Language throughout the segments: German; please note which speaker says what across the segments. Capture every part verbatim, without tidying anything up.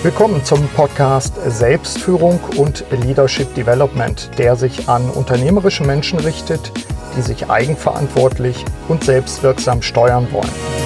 Speaker 1: Willkommen zum Podcast Selbstführung und Leadership Development, der sich an unternehmerische Menschen richtet, die sich eigenverantwortlich und selbstwirksam steuern wollen.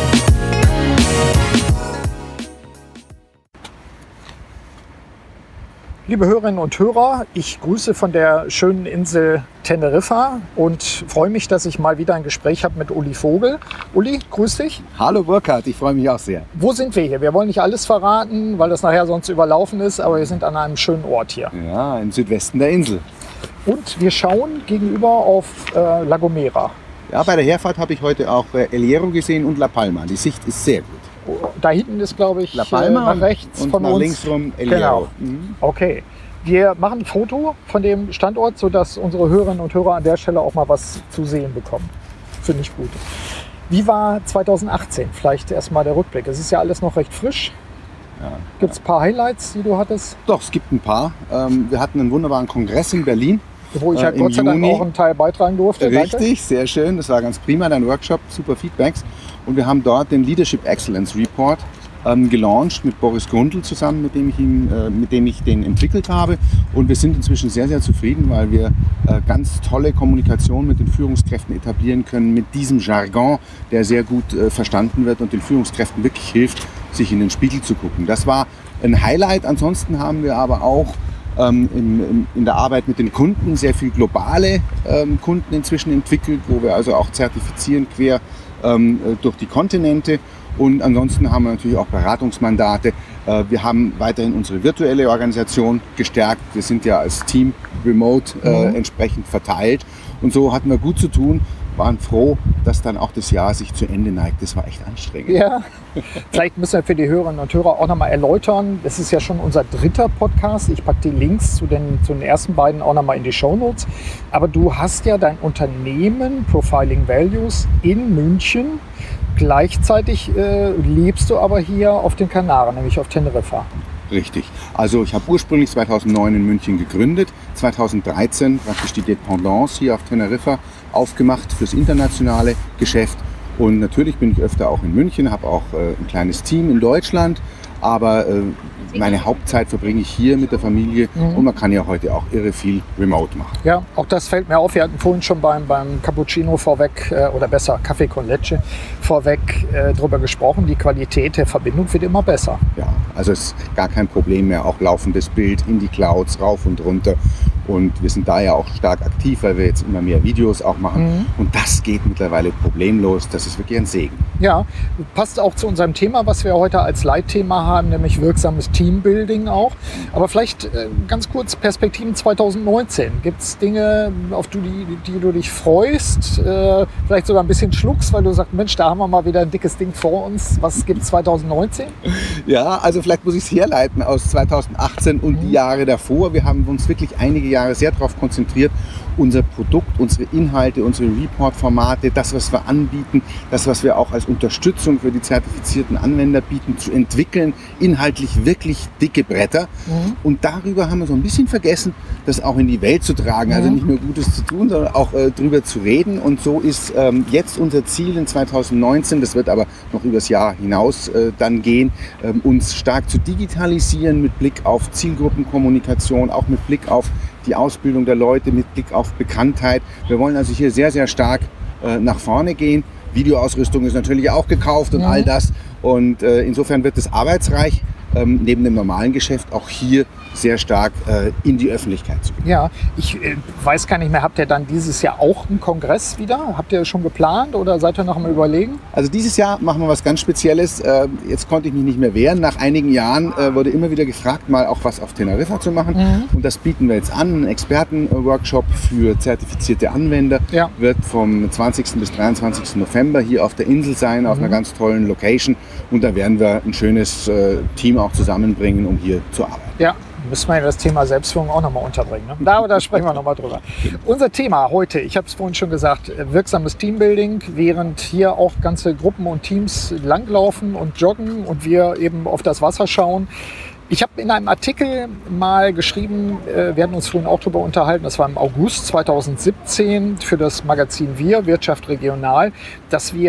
Speaker 1: Liebe Hörerinnen und Hörer, ich grüße von der schönen Insel Teneriffa und freue mich, dass ich mal wieder ein Gespräch habe mit Uli Vogel. Uli, grüß dich.
Speaker 2: Hallo Burkhard, ich freue mich auch sehr.
Speaker 1: Wo sind wir hier? Wir wollen nicht alles verraten, weil das nachher sonst überlaufen ist, aber wir sind an einem schönen Ort hier.
Speaker 2: Ja, im Südwesten der Insel.
Speaker 1: Und wir schauen gegenüber auf äh, La Gomera.
Speaker 2: Ja, bei der Herfahrt habe ich heute auch äh, El Hierro gesehen und La Palma. Die Sicht ist sehr gut.
Speaker 1: Da hinten ist, glaube ich,
Speaker 2: La Palma
Speaker 1: äh, nach rechts
Speaker 2: und
Speaker 1: von
Speaker 2: nach
Speaker 1: uns.
Speaker 2: links rum El
Speaker 1: Genau.
Speaker 2: Hierro. Mhm.
Speaker 1: Okay. Wir machen ein Foto von dem Standort, sodass unsere Hörerinnen und Hörer an der Stelle auch mal was zu sehen bekommen. Finde ich gut. Wie war zwanzig achtzehn? Vielleicht erstmal der Rückblick. Es ist ja alles noch recht frisch.
Speaker 2: Ja.
Speaker 1: Gibt es ein paar Highlights, die du hattest?
Speaker 2: Doch, es gibt ein paar. Ähm, wir hatten einen wunderbaren Kongress in Berlin.
Speaker 1: Wo ich ja
Speaker 2: äh,
Speaker 1: Gott sei Dank
Speaker 2: Juni.
Speaker 1: auch einen Teil beitragen durfte.
Speaker 2: Richtig,
Speaker 1: Danke.
Speaker 2: sehr schön. Das war ganz prima, dein Workshop, super Feedbacks. Und wir haben dort den Leadership Excellence Report ähm, gelauncht mit Boris Grundl zusammen, mit dem, ich ihn, äh, mit dem ich den entwickelt habe. Und wir sind inzwischen sehr, sehr zufrieden, weil wir äh, ganz tolle Kommunikation mit den Führungskräften etablieren können, mit diesem Jargon, der sehr gut äh, verstanden wird und den Führungskräften wirklich hilft, sich in den Spiegel zu gucken. Das war ein Highlight. Ansonsten haben wir aber auch ähm, in, in, in der Arbeit mit den Kunden sehr viel globale ähm, Kunden inzwischen entwickelt, wo wir also auch zertifizieren quer ähm, durch die Kontinente. Und ansonsten haben wir natürlich auch Beratungsmandate. Äh, wir haben weiterhin unsere virtuelle Organisation gestärkt. Wir sind ja als Team remote äh, mhm. entsprechend verteilt. Und so hatten wir gut zu tun. Waren froh, dass dann auch das Jahr sich zu Ende neigt. Das war echt anstrengend.
Speaker 1: Ja, vielleicht müssen wir für die Hörerinnen und Hörer auch nochmal erläutern. Das ist ja schon unser dritter Podcast. Ich packe die Links zu den, zu den ersten beiden auch nochmal in die Shownotes. Aber du hast ja dein Unternehmen Profiling Values in München. Gleichzeitig äh, lebst du aber hier auf den Kanaren, nämlich auf Teneriffa.
Speaker 2: Richtig. Also ich habe ursprünglich zweitausendneun in München gegründet, zweitausenddreizehn praktisch die Dependance hier auf Teneriffa aufgemacht fürs internationale Geschäft. Und natürlich bin ich öfter auch in München, habe auch äh, ein kleines Team in Deutschland, aber äh, meine Hauptzeit verbringe ich hier mit der Familie mhm. und man kann ja heute auch irre viel remote machen.
Speaker 1: Ja, auch das fällt mir auf. Wir hatten vorhin schon beim, beim Cappuccino vorweg, äh, oder besser Kaffee con Leche vorweg äh, drüber gesprochen. Die Qualität der Verbindung wird immer besser.
Speaker 2: Ja, also es ist gar kein Problem mehr, auch laufendes Bild in die Clouds, rauf und runter. Und wir sind da ja auch stark aktiv, weil wir jetzt immer mehr Videos auch machen. Mhm. Und das geht mittlerweile problemlos. Das ist wirklich ein Segen.
Speaker 1: Ja, passt auch zu unserem Thema, was wir heute als Leitthema haben, nämlich wirksames Teambuilding auch. Aber vielleicht äh, ganz kurz Perspektiven zwanzig neunzehn. Gibt es Dinge, auf die, die du dich freust? Äh, vielleicht sogar ein bisschen schluckst, weil du sagst, Mensch, da haben wir mal wieder ein dickes Ding vor uns. Was gibt es zwanzig neunzehn?
Speaker 2: Ja, also vielleicht muss ich es herleiten aus zweitausendachtzehn und mhm. die Jahre davor. Wir haben uns wirklich einige Jahre sehr darauf konzentriert, unser Produkt, unsere Inhalte, unsere Report-Formate, das, was wir anbieten, das, was wir auch als Unterstützung für die zertifizierten Anwender bieten, zu entwickeln, inhaltlich wirklich dicke Bretter. Mhm. Und darüber haben wir so ein bisschen vergessen, das auch in die Welt zu tragen. Mhm. Also nicht nur Gutes zu tun, sondern auch äh, drüber zu reden. Und so ist ähm, jetzt unser Ziel in zwanzig neunzehn, das wird aber noch übers Jahr hinaus äh, dann gehen, äh, uns stark zu digitalisieren mit Blick auf Zielgruppenkommunikation, auch mit Blick auf die Ausbildung der Leute, mit Blick auf Bekanntheit. Wir wollen also hier sehr, sehr stark äh, nach vorne gehen. Videoausrüstung ist natürlich auch gekauft und ja. all das. Und äh, insofern wird es arbeitsreich, ähm, neben dem normalen Geschäft auch hier sehr stark äh, in die Öffentlichkeit zu gehen.
Speaker 1: Ja, ich äh, weiß gar nicht mehr, habt ihr dann dieses Jahr auch einen Kongress wieder? Habt ihr schon geplant oder seid ihr noch mal überlegen?
Speaker 2: Also dieses Jahr machen wir was ganz Spezielles. Äh, jetzt konnte ich mich nicht mehr wehren. Nach einigen Jahren äh, wurde immer wieder gefragt, mal auch was auf Teneriffa zu machen. Mhm. Und das bieten wir jetzt an. Ein Expertenworkshop für zertifizierte Anwender ja. wird vom zwanzigsten bis dreiundzwanzigsten November hier auf der Insel sein, mhm. auf einer ganz tollen Location. Und da werden wir ein schönes äh, Team auch zusammenbringen, um hier zu arbeiten.
Speaker 1: Ja. Müssen wir ja das Thema Selbstführung auch nochmal unterbringen. Ne? Da, da sprechen wir nochmal drüber. Unser Thema heute, ich habe es vorhin schon gesagt, wirksames Teambuilding, während hier auch ganze Gruppen und Teams langlaufen und joggen und wir eben auf das Wasser schauen. Ich habe in einem Artikel mal geschrieben, wir hatten uns vorhin auch darüber unterhalten, das war im August zweitausendsiebzehn für das Magazin Wir, Wirtschaft regional, dass wir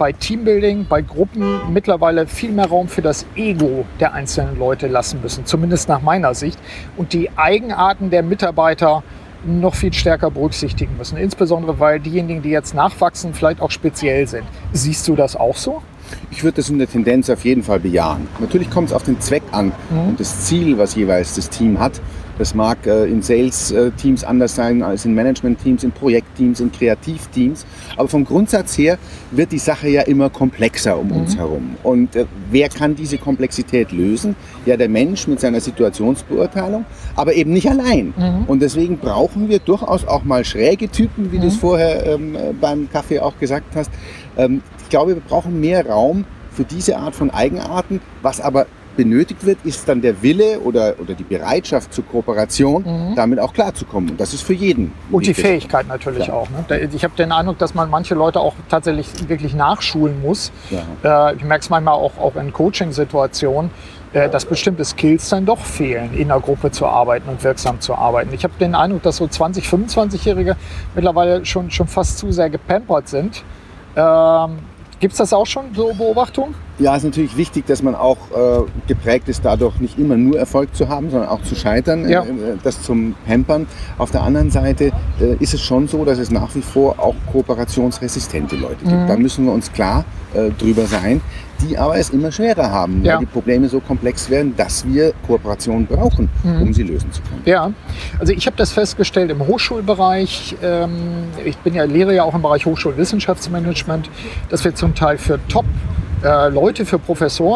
Speaker 1: bei Teambuilding, bei Gruppen mittlerweile viel mehr Raum für das Ego der einzelnen Leute lassen müssen, zumindest nach meiner Sicht. Und die Eigenarten der Mitarbeiter noch viel stärker berücksichtigen müssen. Insbesondere, weil diejenigen, die jetzt nachwachsen, vielleicht auch speziell sind. Siehst du das auch so?
Speaker 2: Ich würde das in der Tendenz auf jeden Fall bejahen. Natürlich kommt es auf den Zweck an mhm. und das Ziel, was jeweils das Team hat. Das mag äh, in Sales-Teams anders sein als in Management-Teams, in Projektteams, in Kreativteams. Aber vom Grundsatz her wird die Sache ja immer komplexer um mhm. uns herum. Und äh, wer kann diese Komplexität lösen? Ja, der Mensch mit seiner Situationsbeurteilung, aber eben nicht allein. Mhm. Und deswegen brauchen wir durchaus auch mal schräge Typen, wie mhm. du es vorher ähm, beim Kaffee auch gesagt hast. Ähm, ich glaube, wir brauchen mehr Raum für diese Art von Eigenarten, was aber benötigt wird, ist dann der Wille oder, oder die Bereitschaft zur Kooperation, mhm. damit auch klarzukommen. Und das ist für jeden.
Speaker 1: Und die Fähigkeit natürlich ja. auch. Ne? Ich habe den Eindruck, dass man manche Leute auch tatsächlich wirklich nachschulen muss. Ja. Äh, ich merke es manchmal auch, auch in Coaching-Situationen, äh, dass bestimmte Skills dann doch fehlen, in der Gruppe zu arbeiten und wirksam zu arbeiten. Ich habe den Eindruck, dass so zwanzig-, fünfundzwanzigjährige mittlerweile schon, schon fast zu sehr gepampert sind. Ähm, Gibt es das auch schon, so Beobachtungen?
Speaker 2: Ja, es ist natürlich wichtig, dass man auch äh, geprägt ist, dadurch nicht immer nur Erfolg zu haben, sondern auch zu scheitern, ja. äh, das zum Pampern. Auf der anderen Seite äh, ist es schon so, dass es nach wie vor auch kooperationsresistente Leute gibt. Mhm. Da müssen wir uns klar äh, drüber sein, die aber es immer schwerer haben, ja. weil die Probleme so komplex werden, dass wir Kooperation brauchen, mhm. um sie lösen zu können.
Speaker 1: Ja, also ich habe das festgestellt im Hochschulbereich. Ähm, ich bin ja, lehre ja auch im Bereich Hochschulwissenschaftsmanagement, dass wir zum Teil für Top Äh, Leute für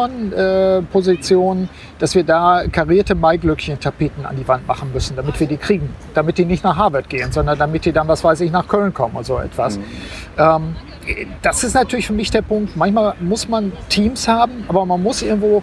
Speaker 1: Professorenpositionen, äh, dass wir da karierte Maiglöckchen-Tapeten an die Wand machen müssen, damit wir die kriegen. Damit die nicht nach Harvard gehen, sondern damit die dann, was weiß ich, nach Köln kommen oder so etwas. Mhm. Ähm, das ist natürlich für mich der Punkt. Manchmal muss man Teams haben, aber man muss irgendwo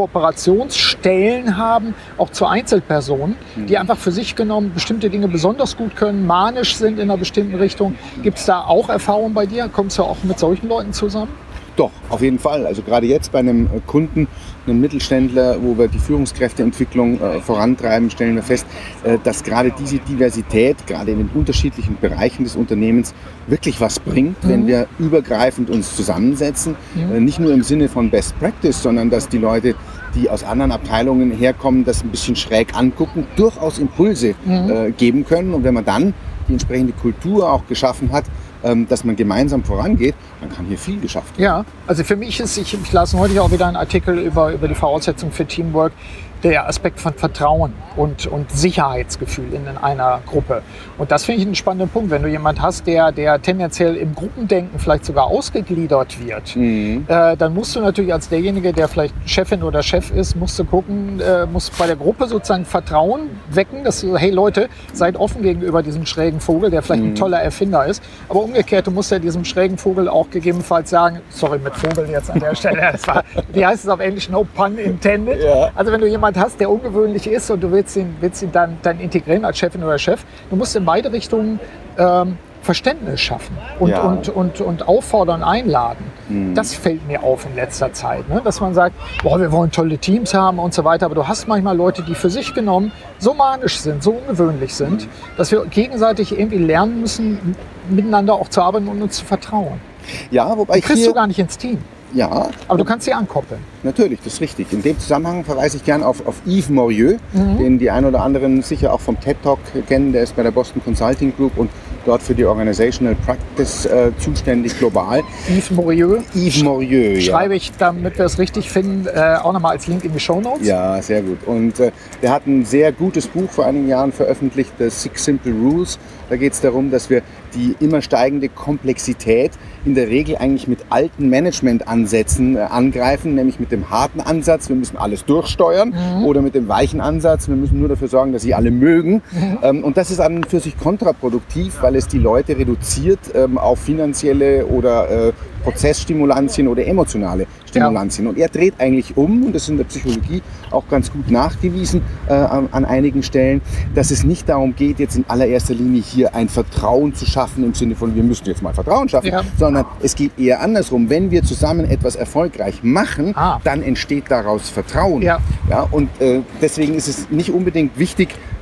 Speaker 1: Kooperationsstellen haben, auch zu Einzelpersonen, mhm. die einfach für sich genommen bestimmte Dinge besonders gut können, manisch sind in einer bestimmten Richtung. Gibt es da auch Erfahrungen bei dir? Kommst du auch mit solchen Leuten zusammen?
Speaker 2: Doch, auf jeden Fall. Also gerade jetzt bei einem Kunden, einem Mittelständler, wo wir die Führungskräfteentwicklung äh, vorantreiben, stellen wir fest, äh, dass gerade diese Diversität, gerade in den unterschiedlichen Bereichen des Unternehmens, wirklich was bringt, mhm. wenn wir übergreifend uns zusammensetzen. Mhm. Äh, nicht nur im Sinne von Best Practice, sondern dass die Leute, die aus anderen Abteilungen herkommen, das ein bisschen schräg angucken, durchaus Impulse mhm. äh, geben können. Und wenn man dann die entsprechende Kultur auch geschaffen hat, dass man gemeinsam vorangeht, dann kann hier viel geschafft werden.
Speaker 1: Ja, also für mich ist, ich, ich las heute auch wieder einen Artikel über, über die Voraussetzungen für Teamwork, der Aspekt von Vertrauen und, und Sicherheitsgefühl in, in einer Gruppe. Und das finde ich einen spannenden Punkt. Wenn du jemanden hast, der, der tendenziell im Gruppendenken vielleicht sogar ausgegliedert wird, mhm. äh, dann musst du natürlich als derjenige, der vielleicht Chefin oder Chef ist, musst du gucken, äh, musst bei der Gruppe sozusagen Vertrauen wecken, dass du, hey Leute, seid offen gegenüber diesem schrägen Vogel, der vielleicht mhm. ein toller Erfinder ist. Aber umgekehrt, du musst ja diesem schrägen Vogel auch gegebenenfalls sagen, sorry mit Vogel jetzt an der Stelle, das war, wie heißt es auf Englisch, no pun intended. Ja. Also wenn du jemanden hast, der ungewöhnlich ist und du willst ihn, willst ihn dann, dann integrieren als Chefin oder Chef, du musst in beide Richtungen ähm, Verständnis schaffen und, ja. und, und, und auffordern, einladen. Mhm. Das fällt mir auf in letzter Zeit, ne? Dass man sagt, boah, wir wollen tolle Teams haben und so weiter, aber du hast manchmal Leute, die für sich genommen so manisch sind, so ungewöhnlich sind, mhm. dass wir gegenseitig irgendwie lernen müssen, miteinander auch zu arbeiten und uns zu vertrauen.
Speaker 2: Ja, wobei
Speaker 1: die kriegst
Speaker 2: hier
Speaker 1: du gar nicht ins Team.
Speaker 2: Ja.
Speaker 1: Aber du kannst sie ankoppeln.
Speaker 2: Natürlich, das ist richtig. In dem Zusammenhang verweise ich gerne auf, auf Yves Morieux, mhm. den die ein oder anderen sicher auch vom TED Talk kennen. Der ist bei der Boston Consulting Group und dort für die Organizational Practice äh, zuständig global.
Speaker 1: Yves Morieux.
Speaker 2: Yves Morieux, ja.
Speaker 1: Schreibe ich, damit wir es richtig finden, äh, auch nochmal als Link in die Shownotes.
Speaker 2: Ja, sehr gut. Und äh, der hat ein sehr gutes Buch vor einigen Jahren veröffentlicht, The Six Simple Rules. Da geht es darum, dass wir die immer steigende Komplexität in der Regel eigentlich mit alten Managementansätzen äh, angreifen, nämlich mit dem harten Ansatz, wir müssen alles durchsteuern, mhm. oder mit dem weichen Ansatz, wir müssen nur dafür sorgen, dass sie alle mögen. Mhm. Ähm, und das ist an und für sich kontraproduktiv, weil es die Leute reduziert ähm, auf finanzielle oder äh, Prozessstimulantien oder emotionale Stimulantien. Ja. Und er dreht eigentlich um, und das ist in der Psychologie auch ganz gut nachgewiesen äh, an, an einigen Stellen, dass es nicht darum geht, jetzt in allererster Linie hier ein Vertrauen zu schaffen, im Sinne von, wir müssen jetzt mal Vertrauen schaffen, ja. sondern es geht eher andersrum. Wenn wir zusammen etwas erfolgreich machen, ah. dann entsteht daraus Vertrauen. Ja. Ja, und äh, deswegen ist es nicht unbedingt wichtig,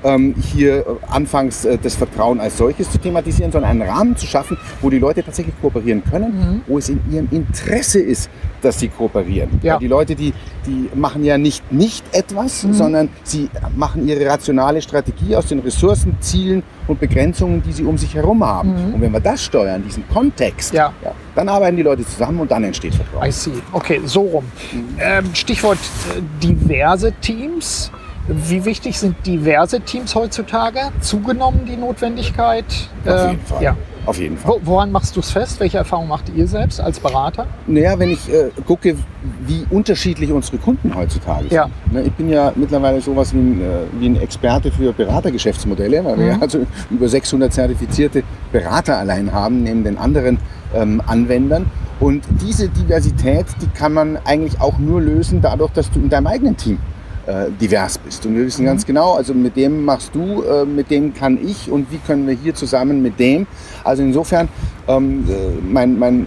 Speaker 2: ähm, hier anfangs äh, das Vertrauen als solches zu thematisieren, sondern einen Rahmen zu schaffen, wo die Leute tatsächlich kooperieren können, mhm. wo es in ihrem Interesse ist, dass sie kooperieren. Ja. Weil die Leute, die, die machen ja nicht nicht etwas, mhm. sondern sie machen ihre rationale Strategie aus den Ressourcen, Zielen und Begrenzungen, die sie um sich herum haben. Mhm. Und wenn wir das steuern, diesen Kontext, ja. Ja, dann arbeiten die Leute zusammen und dann entsteht Vertrauen.
Speaker 1: I see. Okay, so rum. Mhm. Ähm, Stichwort äh, diverse Teams. Wie wichtig sind diverse Teams heutzutage? Zugenommen die Notwendigkeit?
Speaker 2: Auf jeden Fall. Ja. Auf jeden Fall.
Speaker 1: Wo, woran machst du es fest? Welche Erfahrungen macht ihr selbst als Berater?
Speaker 2: Naja, wenn ich äh, gucke, wie unterschiedlich unsere Kunden heutzutage sind. Ja. Ne, ich bin ja mittlerweile sowas wie ein, äh, wie ein Experte für Beratergeschäftsmodelle, weil mhm. wir also über sechshundert zertifizierte Berater allein haben, neben den anderen ähm, Anwendern. Und diese Diversität, die kann man eigentlich auch nur lösen, dadurch, dass du in deinem eigenen Team äh, divers bist. Und wir wissen ganz genau, also mit dem machst du, äh, mit dem kann ich und wie können wir hier zusammen mit dem. Also insofern, ähm, mein, mein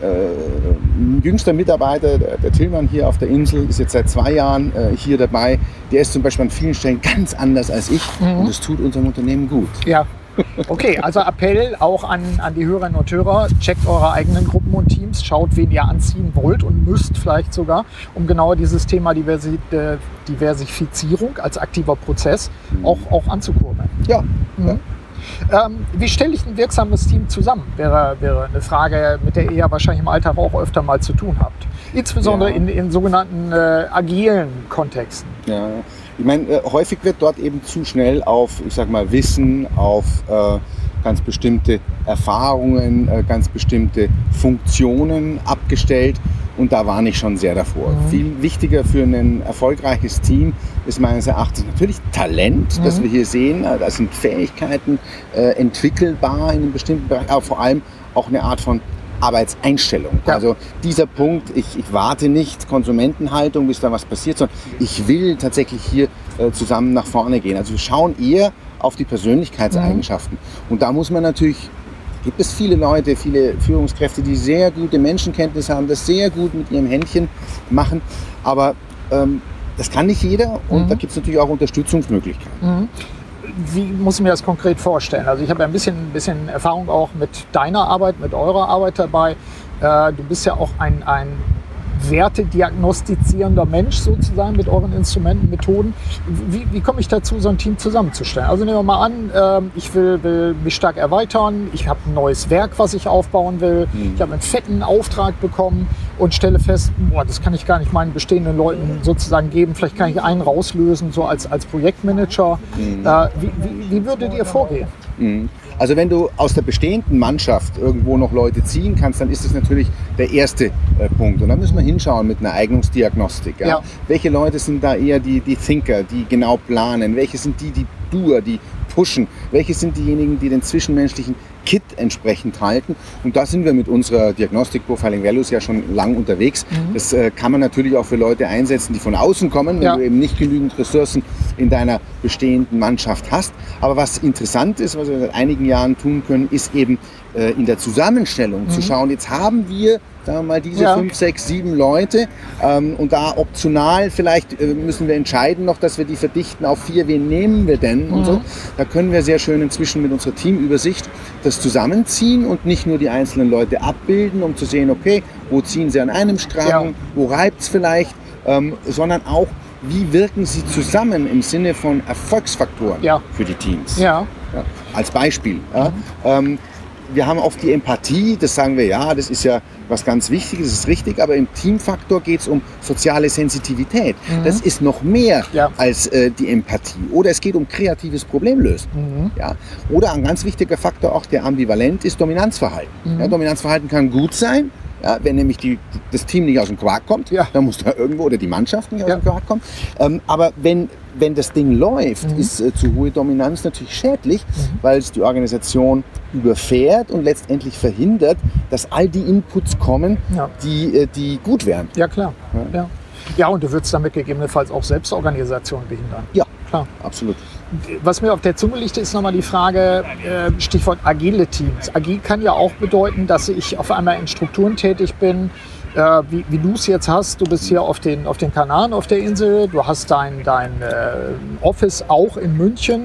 Speaker 2: äh, jüngster Mitarbeiter, der, der Tillmann hier auf der Insel, ist jetzt seit zwei Jahren äh, hier dabei. Der ist zum Beispiel an vielen Stellen ganz anders als ich mhm. und das tut unserem Unternehmen gut.
Speaker 1: Ja. Okay, also Appell auch an, an die Hörerinnen und Hörer, checkt eure eigenen Gruppen und Teams, schaut, wen ihr anziehen wollt und müsst vielleicht sogar, um genau dieses Thema Diversi- äh, Diversifizierung als aktiver Prozess auch, auch anzukurbeln.
Speaker 2: Ja.
Speaker 1: Mhm. ja. Ähm, wie stelle ich ein wirksames Team zusammen? Wäre, wäre eine Frage, mit der ihr ja wahrscheinlich im Alltag auch öfter mal zu tun habt. Insbesondere ja. in, in sogenannten äh, agilen Kontexten.
Speaker 2: Ja. Ich meine, äh, häufig wird dort eben zu schnell auf, ich sag mal, Wissen, auf äh, ganz bestimmte Erfahrungen, äh, ganz bestimmte Funktionen abgestellt. Und da warne ich schon sehr davor. Mhm. Viel wichtiger für ein erfolgreiches Team ist meines Erachtens natürlich Talent, mhm. das wir hier sehen. Da sind Fähigkeiten äh, entwickelbar in einem bestimmten Bereich, aber vor allem auch eine Art von Arbeitseinstellung. Ja. Also dieser Punkt, ich, ich warte nicht Konsumentenhaltung, bis da was passiert, sondern ich will tatsächlich hier äh, zusammen nach vorne gehen. Also wir schauen eher auf die Persönlichkeitseigenschaften. Mhm. Und da muss man natürlich, gibt es viele Leute, viele Führungskräfte, die sehr gute Menschenkenntnis haben, das sehr gut mit ihrem Händchen machen, aber ähm, das kann nicht jeder und mhm. da gibt es natürlich auch Unterstützungsmöglichkeiten.
Speaker 1: Mhm. Wie muss ich mir das konkret vorstellen? Also ich habe ja ein bisschen, ein bisschen Erfahrung auch mit deiner Arbeit, mit eurer Arbeit dabei. Äh, du bist ja auch ein, ein wertediagnostizierender Mensch sozusagen mit euren Instrumenten, Methoden. Wie, wie komme ich dazu, so ein Team zusammenzustellen? Also nehmen wir mal an, äh, ich will, will mich stark erweitern, ich habe ein neues Werk, was ich aufbauen will, mhm. ich habe einen fetten Auftrag bekommen und stelle fest, boah, das kann ich gar nicht meinen bestehenden Leuten sozusagen geben, vielleicht kann ich einen rauslösen, so als, als Projektmanager. Mhm. Äh, wie, wie, wie würdet ihr vorgehen?
Speaker 2: Mhm. Also wenn du aus der bestehenden Mannschaft irgendwo noch Leute ziehen kannst, dann ist das natürlich der erste äh, Punkt. Und dann müssen wir hinschauen mit einer Eignungsdiagnostik. Ja? Ja. Welche Leute sind da eher die, die Thinker, die genau planen? Welche sind die, die Doer, die pushen? Welche sind diejenigen, die den zwischenmenschlichen Kit entsprechend halten? Und da sind wir mit unserer Diagnostik Profiling Values ja schon lang unterwegs. Mhm. Das äh, kann man natürlich auch für Leute einsetzen, die von außen kommen, wenn ja. du eben nicht genügend Ressourcen in deiner bestehenden Mannschaft hast. Aber was interessant ist, was wir seit einigen Jahren tun können, ist eben äh, in der Zusammenstellung mhm. zu schauen, jetzt haben wir sagen wir mal diese ja. fünf, sechs, sieben Leute ähm, und da optional vielleicht äh, müssen wir entscheiden noch, dass wir die verdichten auf vier, wen nehmen wir denn mhm. und so. Da können wir sehr schön inzwischen mit unserer Teamübersicht das zusammenziehen und nicht nur die einzelnen Leute abbilden, um zu sehen, okay, wo ziehen sie an einem Strang, ja. wo reibt es vielleicht, ähm, sondern auch, wie wirken sie zusammen im Sinne von Erfolgsfaktoren ja. für die Teams.
Speaker 1: Ja.
Speaker 2: Ja, als Beispiel. Ja. Mhm. Ähm, wir haben oft die Empathie, das sagen wir, ja, das ist ja was ganz Wichtiges, das ist richtig, aber im Teamfaktor geht es um soziale Sensitivität. Mhm. Das ist noch mehr ja. als äh, die Empathie. Oder es geht um kreatives Problemlösen. Mhm. Ja. Oder ein ganz wichtiger Faktor, auch der ambivalent ist, Dominanzverhalten. Mhm. Ja, Dominanzverhalten kann gut sein, ja, wenn nämlich die, das Team nicht aus dem Quark kommt, ja. dann muss da irgendwo, oder die Mannschaft nicht aus ja. dem Quark kommen. Ähm, aber wenn, wenn das Ding läuft, mhm. ist äh, zu hohe Dominanz natürlich schädlich, mhm. weil es die Organisation überfährt und letztendlich verhindert, dass all die Inputs kommen, ja. die, äh, die gut wären.
Speaker 1: Ja, klar. Ja, ja. ja und du würdest damit gegebenenfalls auch Selbstorganisation behindern.
Speaker 2: Ja, klar. Absolut.
Speaker 1: Was mir auf der Zunge liegt, ist nochmal die Frage, äh, Stichwort agile Teams. Agil kann ja auch bedeuten, dass ich auf einmal in Strukturen tätig bin, äh, wie, wie du es jetzt hast. Du bist hier auf den, auf den Kanaren auf der Insel, du hast dein, dein äh, Office auch in München.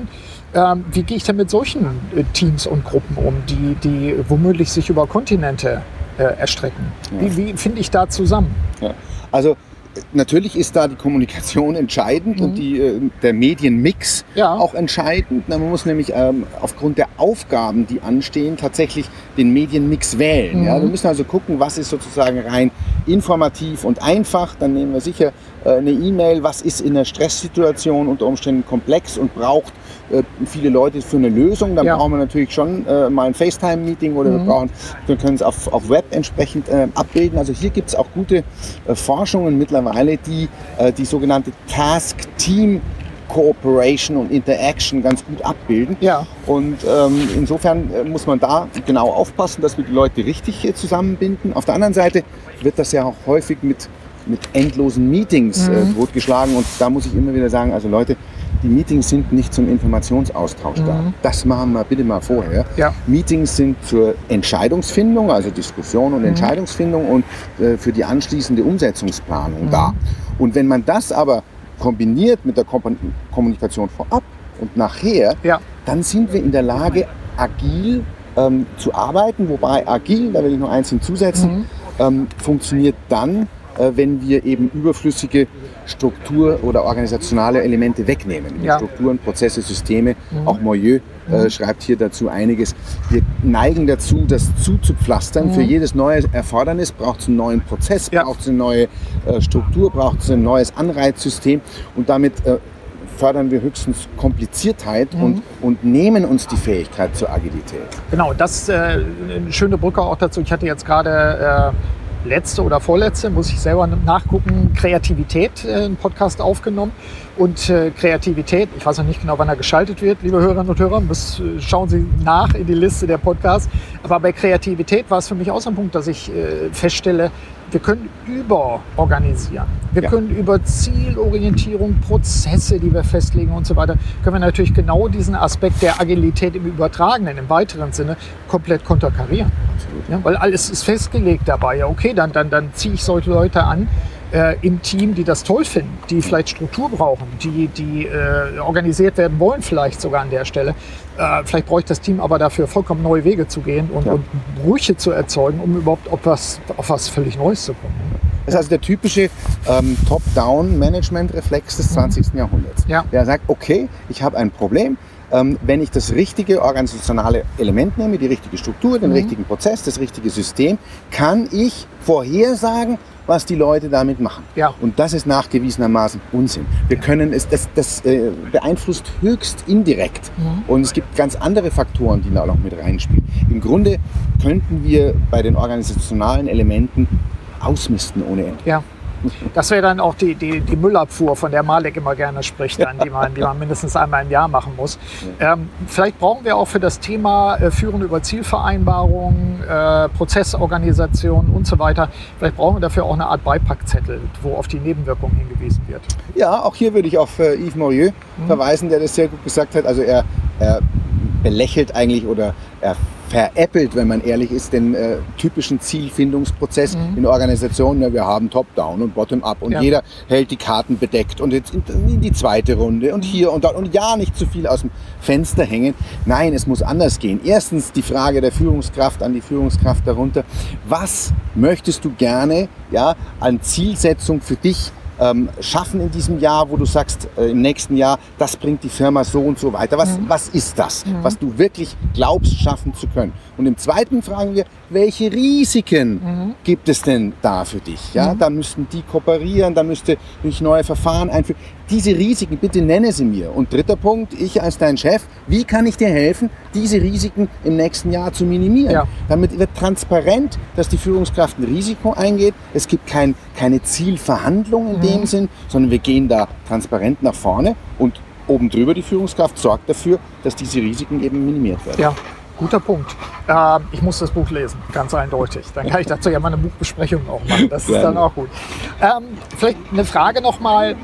Speaker 1: Ähm, wie gehe ich denn mit solchen äh, Teams und Gruppen um, die, die womöglich sich über Kontinente äh, erstrecken? Ja. Wie, wie finde ich da zusammen?
Speaker 2: Ja. Also natürlich ist da die Kommunikation entscheidend mhm. und die, äh, der Medienmix ja. auch entscheidend. Na, man muss nämlich ähm, aufgrund der Aufgaben, die anstehen, tatsächlich den Medienmix wählen. Mhm. Ja? Wir müssen also gucken, was ist sozusagen rein informativ und einfach. Dann nehmen wir sicher äh, eine E-Mail, was ist in einer Stresssituation unter Umständen komplex und braucht äh, viele Leute für eine Lösung. Dann ja. brauchen wir natürlich schon äh, mal ein FaceTime-Meeting oder mhm. wir, brauchen, wir können es auf, auf Web entsprechend äh, abbilden. Also hier gibt es auch gute äh, Forschungen mittlerweile, die äh, die sogenannte Task-Team Cooperation und Interaction ganz gut abbilden.
Speaker 1: Ja.
Speaker 2: Und ähm, insofern äh, muss man da genau aufpassen, dass wir die Leute richtig äh, zusammenbinden. Auf der anderen Seite wird das ja auch häufig mit, mit endlosen Meetings mhm. äh, totgeschlagen. Und da muss ich immer wieder sagen, also Leute, die Meetings sind nicht zum Informationsaustausch mhm. da. Das machen wir bitte mal vorher.
Speaker 1: Ja.
Speaker 2: Meetings sind zur Entscheidungsfindung, also Diskussion und mhm. Entscheidungsfindung und äh, für die anschließende Umsetzungsplanung mhm. da. Und wenn man das aber kombiniert mit der Kommunikation vorab und nachher,
Speaker 1: ja.
Speaker 2: dann sind wir in der Lage, agil ähm, zu arbeiten. Wobei agil, da will ich noch eins hinzusetzen, mhm. ähm, funktioniert dann, äh, wenn wir eben überflüssige Struktur- oder organisationale Elemente wegnehmen.
Speaker 1: Ja.
Speaker 2: Strukturen, Prozesse, Systeme, mhm. auch Moyeu
Speaker 1: mhm.
Speaker 2: äh, schreibt hier dazu einiges. Wir neigen dazu, das zuzupflastern. Mhm. Für jedes neue Erfordernis braucht es einen neuen Prozess,
Speaker 1: ja.
Speaker 2: braucht es eine neue äh, Struktur, braucht es ein neues Anreizsystem und damit äh, fördern wir höchstens Kompliziertheit mhm. und, und nehmen uns die Fähigkeit zur Agilität.
Speaker 1: Genau, das ist äh, eine schöne Brücke auch dazu. Ich hatte jetzt gerade äh, letzte oder vorletzte, muss ich selber nachgucken, Kreativität, äh, einen Podcast aufgenommen. Und äh, Kreativität, ich weiß noch nicht genau, wann er geschaltet wird, liebe Hörerinnen und Hörer, bis, äh, schauen Sie nach in die Liste der Podcasts. Aber bei Kreativität war es für mich auch so ein Punkt, dass ich äh, feststelle, wir können überorganisieren. Wir ja. können über Zielorientierung, Prozesse, die wir festlegen und so weiter, können wir natürlich genau diesen Aspekt der Agilität im übertragenen, im weiteren Sinne komplett konterkarieren. Ja, weil alles ist festgelegt dabei. Ja, okay, dann, dann, dann ziehe ich solche Leute an äh, im Team, die das toll finden, die vielleicht Struktur brauchen, die, die äh, organisiert werden wollen vielleicht sogar an der Stelle. Äh, vielleicht brauche ich das Team aber dafür, vollkommen neue Wege zu gehen und, ja. und Brüche zu erzeugen, um überhaupt auf was, auf was völlig Neues zu kommen.
Speaker 2: Das ist also der typische ähm, Top-Down-Management-Reflex des zwanzigsten Mhm. Jahrhunderts.
Speaker 1: Ja.
Speaker 2: Der sagt, okay, ich habe ein Problem. Ähm, wenn ich das richtige organisationale Element nehme, die richtige Struktur, den mhm. richtigen Prozess, das richtige System, kann ich vorhersagen, was die Leute damit machen.
Speaker 1: Ja.
Speaker 2: Und das ist nachgewiesenermaßen Unsinn. Wir können es, das, das äh, beeinflusst höchst indirekt. Mhm. Und es gibt ganz andere Faktoren, die da noch mit reinspielen. Im Grunde könnten wir bei den organisationalen Elementen ausmisten ohne Ende.
Speaker 1: Ja. Das wäre dann auch die, die, die Müllabfuhr, von der Malek immer gerne spricht, dann, die, man, die man mindestens einmal im Jahr machen muss. Ähm, vielleicht brauchen wir auch für das Thema äh, Führen über Zielvereinbarungen, äh, Prozessorganisation und so weiter, vielleicht brauchen wir dafür auch eine Art Beipackzettel, wo auf die Nebenwirkungen hingewiesen wird.
Speaker 2: Ja, auch hier würde ich auf äh, Yves Morieux mhm. verweisen, der das sehr gut gesagt hat. Also er, er belächelt eigentlich oder er veräppelt, wenn man ehrlich ist, den äh, typischen Zielfindungsprozess mhm. in Organisationen. Ja, wir haben Top-Down und Bottom-Up und ja. jeder hält die Karten bedeckt und jetzt in, in die zweite Runde und hier und dort und ja, nicht zu viel aus dem Fenster hängen. Nein, es muss anders gehen. Erstens die Frage der Führungskraft an die Führungskraft darunter. Was möchtest du gerne ja, an Zielsetzung für dich Ähm, schaffen in diesem Jahr, wo du sagst, äh, im nächsten Jahr, das bringt die Firma so und so weiter. Was, mhm. was ist das, mhm. was du wirklich glaubst, schaffen zu können? Und im Zweiten fragen wir, welche Risiken mhm. gibt es denn da für dich? Ja, mhm. da müssten die kooperieren, da müsste ich neue Verfahren einführen. Diese Risiken, bitte nenne sie mir. Und dritter Punkt, ich als dein Chef, wie kann ich dir helfen, diese Risiken im nächsten Jahr zu minimieren?
Speaker 1: Ja.
Speaker 2: Damit wird transparent, dass die Führungskraft ein Risiko eingeht. Es gibt kein, keine Zielverhandlung in mhm. dem Sinn, sondern wir gehen da transparent nach vorne und oben drüber die Führungskraft sorgt dafür, dass diese Risiken eben minimiert werden.
Speaker 1: Ja. Guter Punkt. Äh, ich muss das Buch lesen, ganz eindeutig. Dann kann ich dazu ja mal eine Buchbesprechung auch machen. Das ist dann auch gut. Ähm, vielleicht eine Frage nochmal.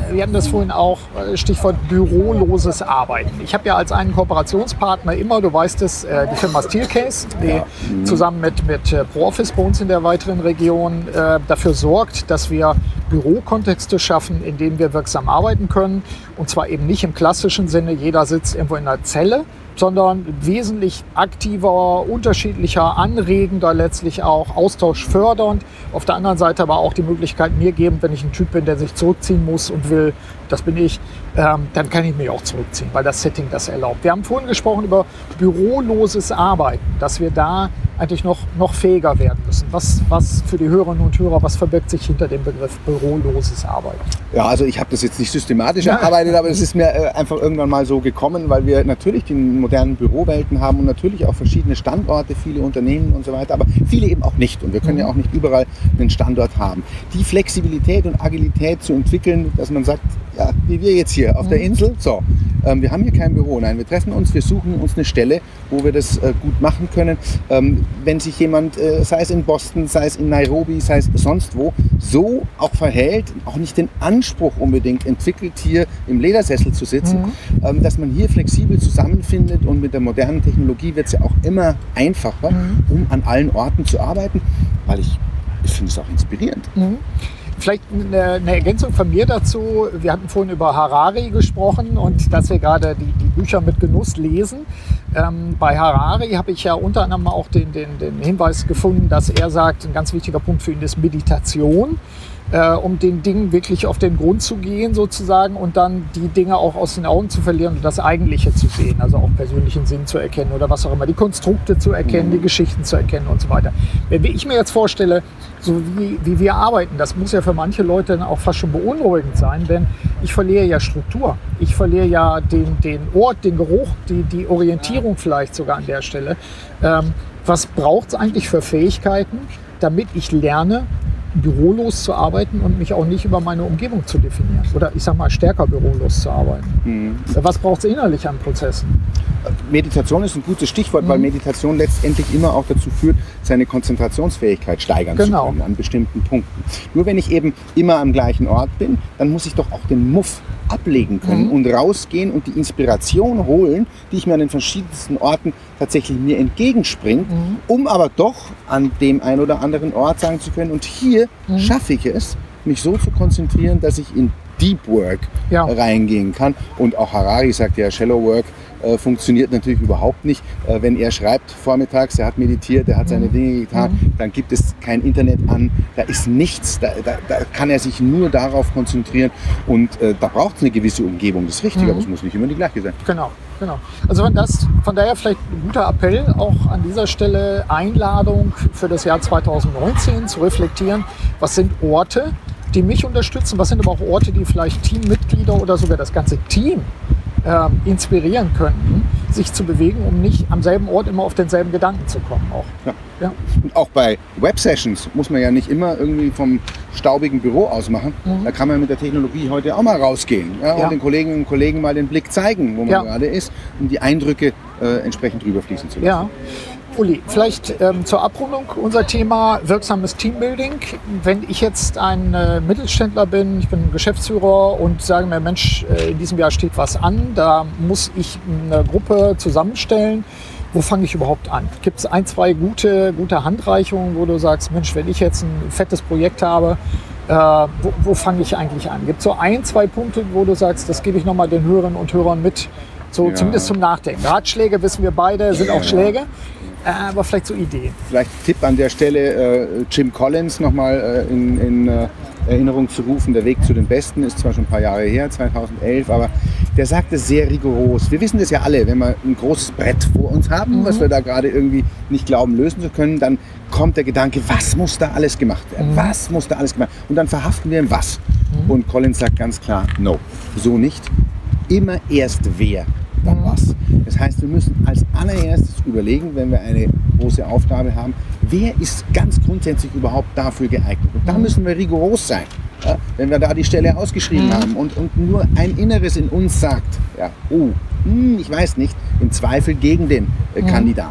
Speaker 1: wir hatten das vorhin auch, Stichwort büroloses Arbeiten. Ich habe ja als einen Kooperationspartner immer, du weißt es, die Firma Steelcase, die ja. zusammen mit, mit ProOffice bei uns in der weiteren Region äh, dafür sorgt, dass wir Bürokontexte schaffen, in denen wir wirksam arbeiten können. Und zwar eben nicht im klassischen Sinne, jeder sitzt irgendwo in einer Zelle, sondern wesentlich aktiver, unterschiedlicher, anregender, letztlich auch austauschfördernd. Auf der anderen Seite aber auch die Möglichkeit mir geben, wenn ich ein Typ bin, der sich zurückziehen muss und will, das bin ich, ähm, dann kann ich mich auch zurückziehen, weil das Setting das erlaubt. Wir haben vorhin gesprochen über büroloses Arbeiten, dass wir da eigentlich noch, noch fähiger werden müssen. Was, was für die Hörerinnen und Hörer, was verbirgt sich hinter dem Begriff büroloses Arbeiten?
Speaker 2: Ja, also ich habe das jetzt nicht systematisch erarbeitet, aber es ist mir äh, einfach irgendwann mal so gekommen, weil wir natürlich die modernen Bürowelten haben und natürlich auch verschiedene Standorte, viele Unternehmen und so weiter, aber viele eben auch nicht. Und wir können mhm. ja auch nicht überall einen Standort haben. Die Flexibilität und Agilität zu entwickeln, dass man sagt, ja, wie wir jetzt hier auf mhm. der Insel, so, ähm, wir haben hier kein Büro, nein, wir treffen uns, wir suchen uns eine Stelle, wo wir das äh, gut machen können. Ähm, wenn sich jemand, äh, sei es in Boston, sei es in Nairobi, sei es sonst wo, so auch verhält, auch nicht den Anspruch unbedingt entwickelt, hier im Ledersessel zu sitzen, mhm. ähm, dass man hier flexibel zusammenfindet und mit der modernen Technologie wird es ja auch immer einfacher, mhm. um an allen Orten zu arbeiten, weil ich, ich finde es auch inspirierend.
Speaker 1: Mhm. Vielleicht eine, eine Ergänzung von mir dazu. Wir hatten vorhin über Harari gesprochen und dass wir gerade die, die Bücher mit Genuss lesen. Ähm, bei Harari habe ich ja unter anderem auch den, den, den Hinweis gefunden, dass er sagt, ein ganz wichtiger Punkt für ihn ist Meditation. Äh, um den Dingen wirklich auf den Grund zu gehen sozusagen und dann die Dinge auch aus den Augen zu verlieren und das Eigentliche zu sehen, also auch persönlichen Sinn zu erkennen oder was auch immer, die Konstrukte zu erkennen, die Geschichten zu erkennen und so weiter. Wenn ich mir jetzt vorstelle, so wie, wie wir arbeiten, das muss ja für manche Leute dann auch fast schon beunruhigend sein, denn ich verliere ja Struktur, ich verliere ja den, den Ort, den Geruch, die, die Orientierung vielleicht sogar an der Stelle. Ähm, was braucht es eigentlich für Fähigkeiten, damit ich lerne, bürolos zu arbeiten und mich auch nicht über meine Umgebung zu definieren. Oder ich sag mal, stärker bürolos zu arbeiten. Mhm. Was braucht es innerlich an Prozessen?
Speaker 2: Meditation ist ein gutes Stichwort, mhm. weil Meditation letztendlich immer auch dazu führt, seine Konzentrationsfähigkeit steigern
Speaker 1: genau.
Speaker 2: zu können an bestimmten Punkten. Nur wenn ich eben immer am gleichen Ort bin, dann muss ich doch auch den Muff ablegen können mhm. und rausgehen und die Inspiration holen, die ich mir an den verschiedensten Orten tatsächlich mir entgegenspringt, mhm. um aber doch an dem einen oder anderen Ort sagen zu können, und hier mhm. schaffe ich es, mich so zu konzentrieren, dass ich in Deep Work ja. reingehen kann. Und auch Harari sagt ja, Shallow Work äh, funktioniert natürlich überhaupt nicht. Äh, wenn er schreibt vormittags, er hat meditiert, er hat seine Dinge getan, mhm. dann gibt es kein Internet an, da ist nichts, da, da, da kann er sich nur darauf konzentrieren und äh, da braucht es eine gewisse Umgebung, das ist richtig, mhm. aber es muss nicht immer die gleiche sein.
Speaker 1: Genau. Genau. Also von, das, von daher vielleicht ein guter Appell auch an dieser Stelle, Einladung für das Jahr zwanzig neunzehn zu reflektieren, was sind Orte, die mich unterstützen, was sind aber auch Orte, die vielleicht Teammitglieder oder sogar das ganze Team äh, inspirieren könnten, sich zu bewegen, um nicht am selben Ort immer auf denselben Gedanken zu kommen. Auch.
Speaker 2: Ja.
Speaker 1: Ja.
Speaker 2: Und auch bei Web-Sessions muss man ja nicht immer irgendwie vom staubigen Büro aus machen. Mhm. Da kann man mit der Technologie heute auch mal rausgehen ja, und ja. den Kolleginnen und Kollegen mal den Blick zeigen, wo man ja. gerade ist, um die Eindrücke äh, entsprechend rüberfließen zu lassen.
Speaker 1: Ja. Uli, vielleicht ähm, zur Abrundung unser Thema wirksames Teambuilding. Wenn ich jetzt ein äh, Mittelständler bin, ich bin Geschäftsführer und sage mir, Mensch, äh, in diesem Jahr steht was an, da muss ich eine Gruppe zusammenstellen. Wo fange ich überhaupt an? Gibt es ein, zwei gute, gute Handreichungen, wo du sagst, Mensch, wenn ich jetzt ein fettes Projekt habe, äh, wo, wo fange ich eigentlich an? Gibt es so ein, zwei Punkte, wo du sagst, das gebe ich nochmal den Hörerinnen und Hörern mit, so ja. zumindest zum Nachdenken. Ratschläge, wissen wir beide, sind auch Schläge. Aber vielleicht so Ideen.
Speaker 2: Vielleicht Tipp an der Stelle, äh, Jim Collins nochmal äh, in, in äh, Erinnerung zu rufen. Der Weg zu den Besten ist zwar schon ein paar Jahre her, zweitausendelf, aber der sagt es sehr rigoros. Wir wissen das ja alle, wenn wir ein großes Brett vor uns haben, mhm. was wir da gerade irgendwie nicht glauben lösen zu können, dann kommt der Gedanke, was muss da alles gemacht werden? Mhm. Was muss da alles gemacht werden? Und dann verhaften wir ein Was. Mhm. Und Collins sagt ganz klar, no, so nicht. Immer erst wer. Dann was. Das heißt, wir müssen als allererstes überlegen, wenn wir eine große Aufgabe haben, wer ist ganz grundsätzlich überhaupt dafür geeignet. Und da müssen wir rigoros sein. Ja, wenn wir da die Stelle ausgeschrieben mhm. haben und, und nur ein Inneres in uns sagt, ja, oh, hm, ich weiß nicht, im Zweifel gegen den äh, mhm. Kandidaten.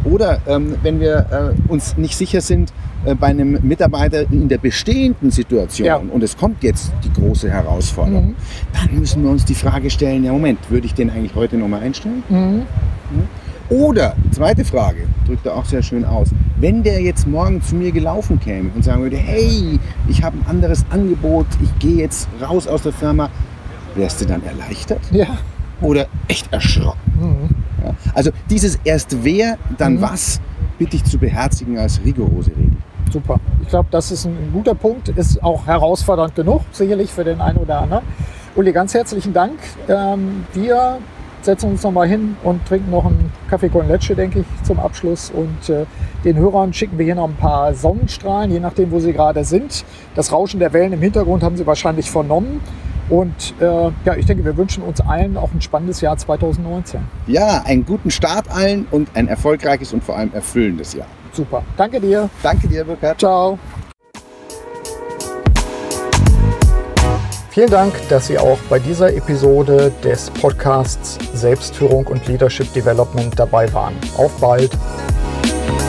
Speaker 2: Oder ähm, wenn wir äh, uns nicht sicher sind äh, bei einem Mitarbeiter in der bestehenden Situation
Speaker 1: Ja.
Speaker 2: und es kommt jetzt die große Herausforderung,
Speaker 1: Mhm.
Speaker 2: dann müssen wir uns die Frage stellen, ja Moment, würde ich den eigentlich heute nochmal einstellen?
Speaker 1: Mhm.
Speaker 2: Oder, zweite Frage, drückt er auch sehr schön aus, wenn der jetzt morgen zu mir gelaufen käme und sagen würde, hey, ich habe ein anderes Angebot, ich gehe jetzt raus aus der Firma, wärst du dann erleichtert
Speaker 1: Ja.
Speaker 2: oder echt erschrocken?
Speaker 1: Mhm.
Speaker 2: Ja? Also dieses erst wer, dann
Speaker 1: Mhm.
Speaker 2: was, bitte ich zu beherzigen als rigorose Regel.
Speaker 1: Super. Ich glaube, das ist ein guter Punkt. Ist auch herausfordernd genug, sicherlich für den einen oder anderen. Uli, ganz herzlichen Dank. Ähm, wir setzen uns noch mal hin und trinken noch einen Kaffee con Leche, denke ich, zum Abschluss. Und äh, den Hörern schicken wir hier noch ein paar Sonnenstrahlen, je nachdem, wo sie gerade sind. Das Rauschen der Wellen im Hintergrund haben Sie wahrscheinlich vernommen. Und äh, ja, ich denke, wir wünschen uns allen auch ein spannendes Jahr zweitausendneunzehn.
Speaker 2: Ja, einen guten Start allen und ein erfolgreiches und vor allem erfüllendes Jahr.
Speaker 1: Super. Danke dir.
Speaker 2: Danke dir, Burkhard.
Speaker 1: Ciao. Vielen Dank, dass Sie auch bei dieser Episode des Podcasts Selbstführung und Leadership Development dabei waren. Auf bald!